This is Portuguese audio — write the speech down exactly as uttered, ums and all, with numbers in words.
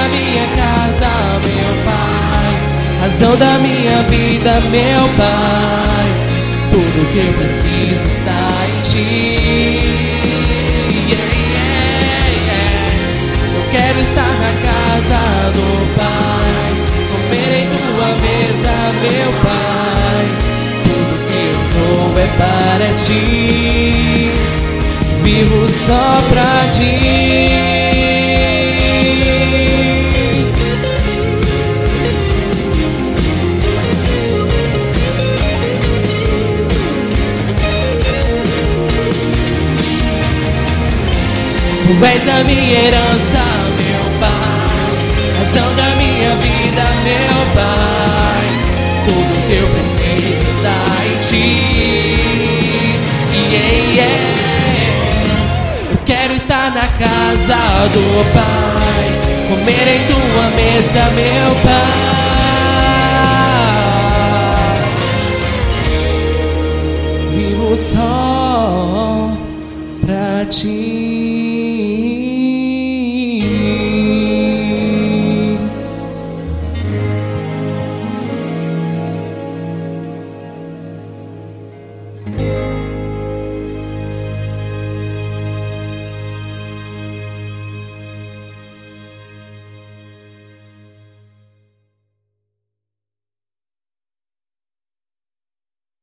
minha casa, meu Pai, razão da minha vida, meu Pai. Tudo que eu preciso está em Ti. Yeah, yeah, yeah. Eu quero estar na casa do Pai, comer em Tua mesa, meu Pai. Tudo que eu sou é para Ti, vivo só pra Ti. Tu és a minha herança, meu Pai, razão da minha vida, meu Pai. Tudo que eu preciso está em Ti. Yeah, yeah. Eu quero estar na casa do Pai, comer em Tua mesa, meu Pai. Vivo só pra Ti.